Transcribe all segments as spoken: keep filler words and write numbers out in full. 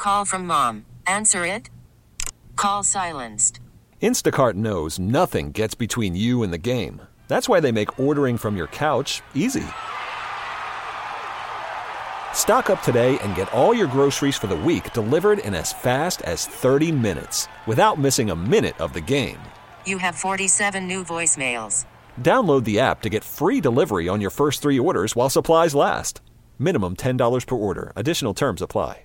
Call from mom. Answer it. Call silenced. Instacart knows nothing gets between you and the game. That's why they make ordering from your couch easy. Stock up today and get all your groceries for the week delivered in as fast as thirty minutes without missing a minute of the game. You have forty-seven new voicemails. Download the app to get free delivery on your first three orders while supplies last. Minimum ten dollars per order. Additional terms apply.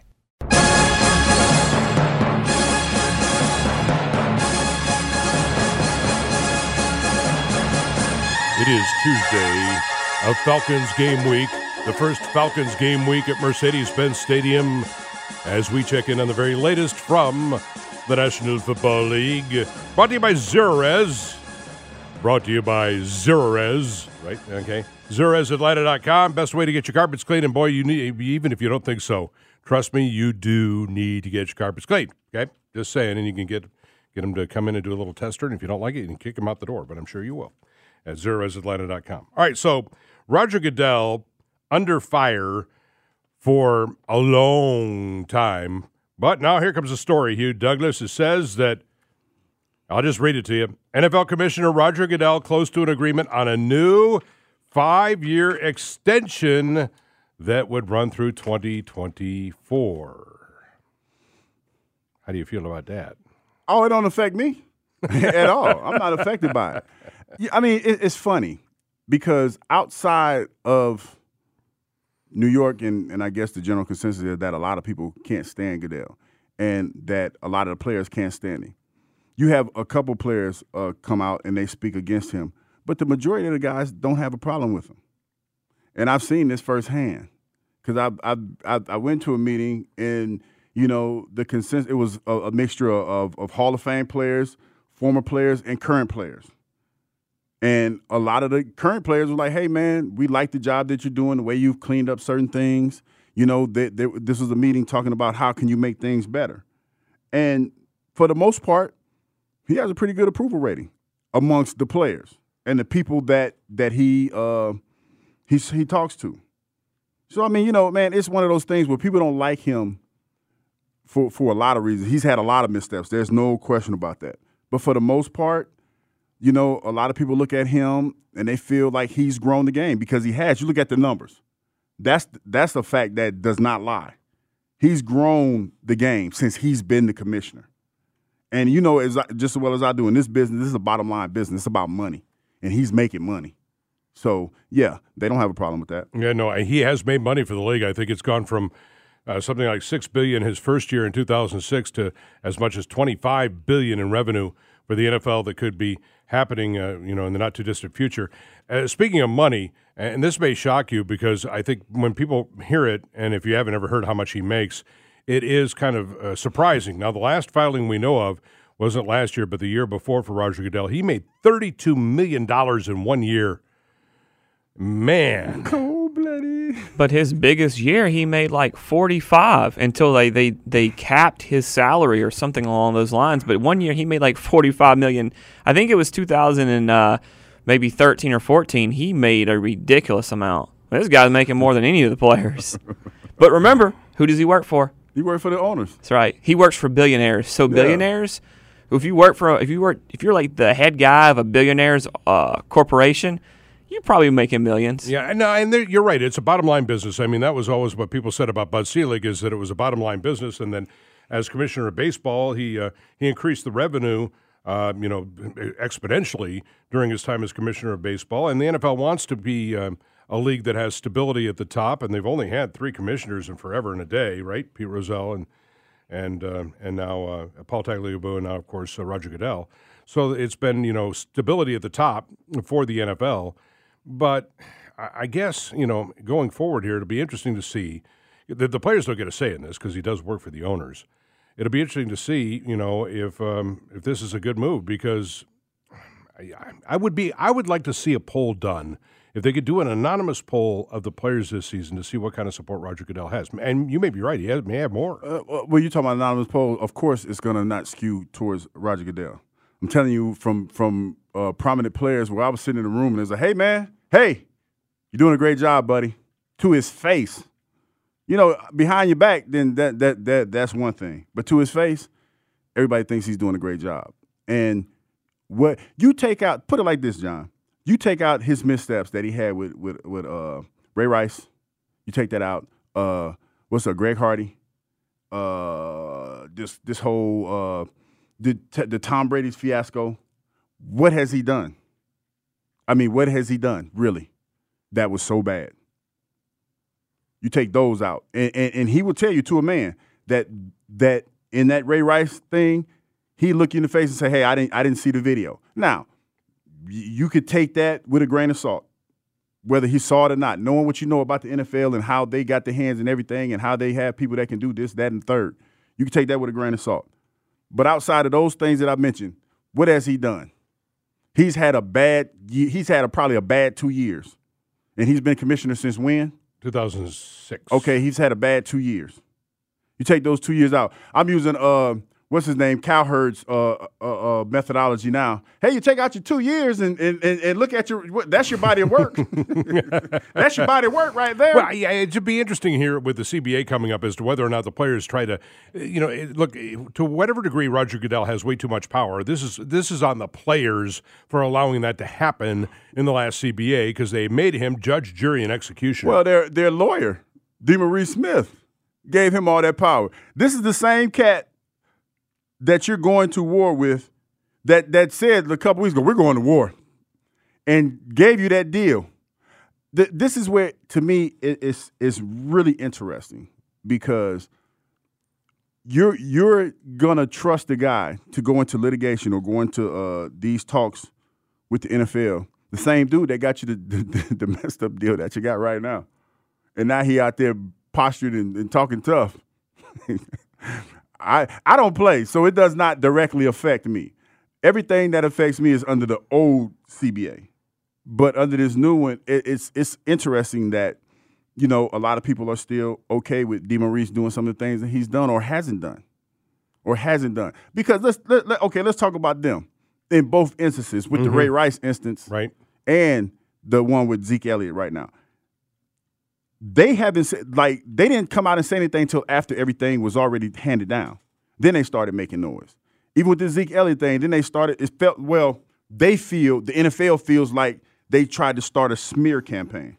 It is Tuesday of Falcons game week, the first Falcons game week at Mercedes-Benz Stadium, as we check in on the very latest from the National Football League. Brought to you by Zerorez. Brought to you by Zerorez, right? Okay. Zerorez Atlanta dot com. Best way to get your carpets clean. And boy, you need, even if you don't think so, trust me, you do need to get your carpets clean. Okay? Just saying. And you can get, get them to come in and do a little tester. And if you don't like it, you can kick them out the door. But I'm sure you will at Zerorez Atlanta dot com. All right, so Roger Goodell under fire for a long time. But now here comes a story, Hugh Douglas. It says that, I'll just read it to you. N F L Commissioner Roger Goodell close to an agreement on a new five-year extension that would run through twenty twenty-four. How do you feel about that? Oh, it don't affect me at all. I'm not affected by it. Yeah, I mean, it, it's funny because outside of New York, and, and I guess the general consensus is that a lot of people can't stand Goodell and that a lot of the players can't stand him. You have a couple players uh, come out and they speak against him, but the majority of the guys don't have a problem with him. And I've seen this firsthand because I, I I I went to a meeting and, you know, the consensus, it was a, a mixture of, of Hall of Fame players, former players, and current players. And a lot of the current players were like, hey, man, we like the job that you're doing, the way you've cleaned up certain things. You know, they, they, this was a meeting talking about how can you make things better. And for the most part, he has a pretty good approval rating amongst the players and the people that that he uh, he, he talks to. So, I mean, you know, man, it's one of those things where people don't like him for, for a lot of reasons. He's had a lot of missteps. There's no question about that. But for the most part, you know, a lot of people look at him and they feel like he's grown the game because he has. You look at the numbers. That's that's a fact that does not lie. He's grown the game since he's been the commissioner. And, you know, as I, just as well as I do in this business, this is a bottom line business. It's about money, and he's making money. So, yeah, they don't have a problem with that. Yeah, no, he has made money for the league. I think it's gone from uh, something like six billion dollars his first year in two thousand six to as much as twenty-five billion dollars in revenue for the N F L that could be happening, uh, you know, in the not-too-distant future. Uh, speaking of money, and this may shock you because I think when people hear it, and if you haven't ever heard how much he makes, it is kind of uh, surprising. Now, the last filing we know of wasn't last year, but the year before for Roger Goodell. He made thirty-two million dollars in one year. Man. Cold-blooded. But his biggest year, he made like forty-five until they, they, they capped his salary or something along those lines. But one year, he made like forty-five million dollars. I think it was two thousand and uh, maybe thirteen or fourteen. He made a ridiculous amount. This guy's making more than any of the players. But remember, who does he work for? He works for the owners. That's right. He works for billionaires. So Yeah. billionaires, if you work for, if you work, if you're like the head guy of a billionaire's uh, corporation, you're probably making millions. Yeah, no, and there, you're right. It's a bottom line business. I mean, that was always what people said about Bud Selig is that it was a bottom line business. And then, as commissioner of baseball, he uh, he increased the revenue, uh, you know, exponentially during his time as commissioner of baseball. And the N F L wants to be um, a league that has stability at the top. And they've only had three commissioners in forever and a day, right? Pete Rozelle and and uh, and now uh, Paul Tagliabue, and now of course uh, Roger Goodell. So it's been, you know, stability at the top for the N F L. But I guess, you know, going forward here, it'll be interesting to see. The, the players don't get a say in this because he does work for the owners. It'll be interesting to see, you know, if um, if this is a good move because I, I would be I would like to see a poll done. If they could do an anonymous poll of the players this season to see what kind of support Roger Goodell has. And you may be right. He has, may have more. Uh, well, you're talking about anonymous poll. Of course, it's going to not skew towards Roger Goodell. I'm telling you from from uh, prominent players where I was sitting in the room and they was like, hey, man, hey, you're doing a great job, buddy, to his face. You know, behind your back, then that that that that's one thing. But to his face, everybody thinks he's doing a great job. And what you take out, put it like this, John. You take out his missteps that he had with with with uh, Ray Rice. You take that out. Uh, what's up, Greg Hardy? Uh, this this whole uh, the the Tom Brady's fiasco. What has he done? I mean, what has he done really that was so bad? You take those out, and, and and he will tell you to a man that that in that Ray Rice thing, he look you in the face and say, "Hey, I didn't I didn't see the video." Now, you could take that with a grain of salt, whether he saw it or not. Knowing what you know about the N F L and how they got their hands and everything, and how they have people that can do this, that, and third, you can take that with a grain of salt. But outside of those things that I mentioned, what has he done? He's had a bad. He's had a, probably a bad two years, and he's been commissioner since when? two thousand six. Okay, he's had a bad two years. You take those two years out. I'm using uh, what's his name, Cowherd's uh, uh, uh, methodology now. Hey, you take out your two years and and, and look at your – that's your body of work. That's your body of work right there. Well, yeah, it should be interesting here with the C B A coming up as to whether or not the players try to – you know, look, to whatever degree Roger Goodell has way too much power, this is this is on the players for allowing that to happen in the last C B A because they made him judge, jury, and executioner. Well, their, their lawyer, DeMaurice Smith, gave him all that power. This is the same cat that you're going to war with that that said a couple weeks ago, we're going to war, and gave you that deal. Th- this is where, to me, it, it's, it's really interesting because you're, you're going to trust the guy to go into litigation or go into uh, these talks with the N F L, the same dude that got you the, the, the messed up deal that you got right now. And now he out there postured and, and talking tough. I I don't play, so it does not directly affect me. Everything that affects me is under the old C B A. But under this new one, it, it's it's interesting that, you know, a lot of people are still okay with DeMaurice doing some of the things that he's done or hasn't done. Or hasn't done. Because let's let, let, okay, let's talk about them in both instances, with mm-hmm. the Ray Rice instance right. and the one with Zeke Elliott right now. They haven't said, like, they didn't come out and say anything until after everything was already handed down. Then they started making noise. Even with the Zeke Elliott thing, then they started, it felt, well, they feel, the N F L feels like they tried to start a smear campaign.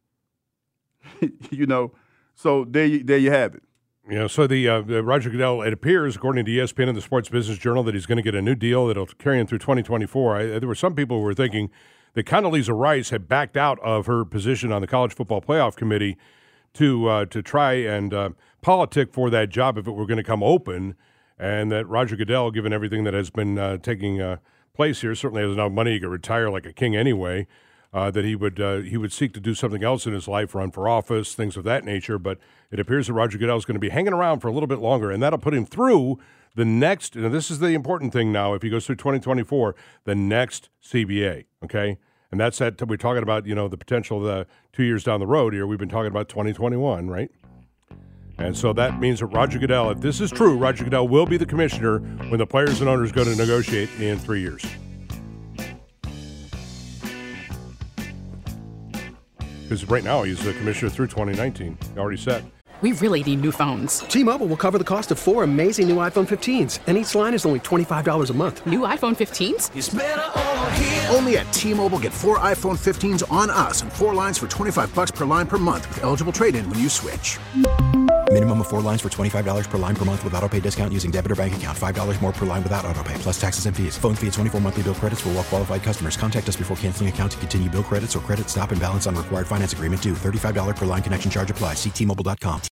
You know, so there you, there you have it. Yeah, so the, uh, the Roger Goodell, it appears, according to E S P N and the Sports Business Journal, that he's going to get a new deal that'll carry him through twenty twenty-four. I, there were some people who were thinking that Condoleezza Rice had backed out of her position on the College Football Playoff Committee to uh, to try and uh, politic for that job if it were going to come open, and that Roger Goodell, given everything that has been uh, taking uh, place here, certainly has enough money he could retire like a king anyway, uh, that he would uh, he would seek to do something else in his life, run for office, things of that nature. But it appears that Roger Goodell is going to be hanging around for a little bit longer, and that'll put him through the next, and this is the important thing now, if he goes through twenty twenty-four, the next C B A, okay? And that's that, we're talking about, you know, the potential of the two years down the road here. We've been talking about twenty twenty-one, right? And so that means that Roger Goodell, if this is true, Roger Goodell will be the commissioner when the players and owners go to negotiate in three years. Because right now he's the commissioner through twenty nineteen. He already said. We really need new phones. T-Mobile will cover the cost of four amazing new iPhone fifteens, and each line is only twenty-five dollars a month. New iPhone fifteens? It's better over here. Only at T-Mobile, get four iPhone fifteens on us and four lines for twenty-five bucks per line per month with eligible trade-in when you switch. Minimum of four lines for twenty-five dollars per line per month with autopay discount using debit or bank account. five dollars more per line without autopay, plus taxes and fees. Phone fee at twenty-four monthly bill credits for well-qualified customers. Contact us before canceling account to continue bill credits or credit stop and balance on required finance agreement due. thirty-five dollars per line connection charge applies. See T Mobile dot com.